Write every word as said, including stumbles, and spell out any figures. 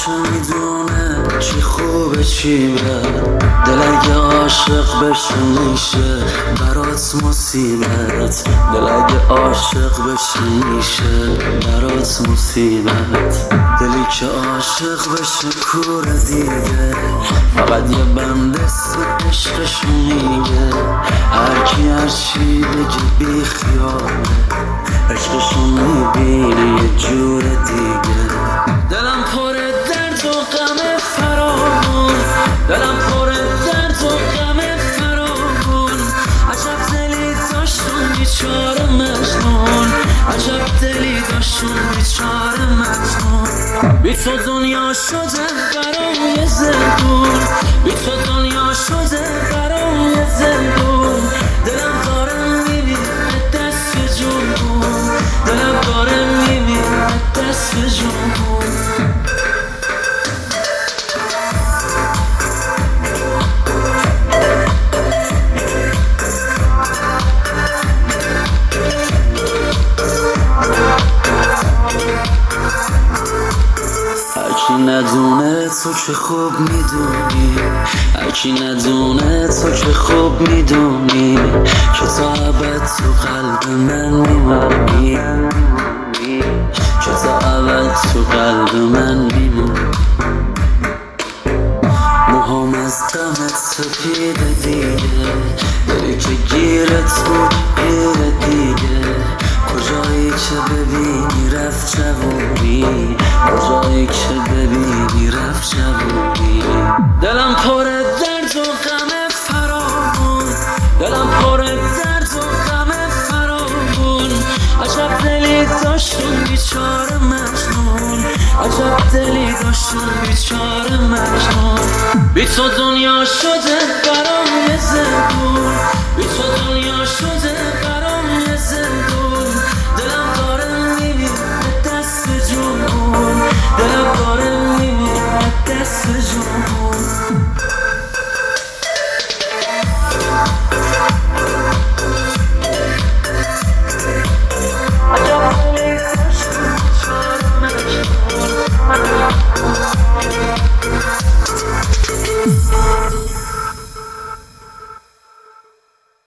خودشو میدونه چی خوبه چی بد. دل اگه عاشق بشه میشه برات مصیبت. دل اگه عاشق بشه میشه برات مصیبت. دلی که عاشق بشه کوره دیگه، فقط یه بند اسم عشقشو میگه. هرکی هرچی بگه بی خیاله، عشقشو میبینه یه جور دیگه. دلم پر درد و غم فراوون، دلم پر درد و غم فراوون. عجب دلی داشتون بیچاره مجنون، عجب دلی داشتون بیچاره مجنون. بی تو دنیا شده برام یه زندون، بی تو دنیا شده برام یه زندون. دلم داره میمیره دست جون، دلم داره میمیره دست جون. هرکی ندونه تو که خوب میدونی، هرکی ندونه تو که خوب میدونی که تا ابد تو قلب من میمونی، که تا ابد تو قلب من میمونی. موهام از غمت سپیده دیگه، دلی که گیرت بود گیره دیگه. کجایی که ببینی رفت جوونی، کجایی که ببینی رفت جوونی. دلم پر درد و غم فراوون، دلم پر درد و غم فراوون. عجب دلی داشتون بیچاره مجنون، عجب دلی داشتون بیچاره مجنون. بی تو دنیا شده برام یه زندون، بی تو دنیا شده برام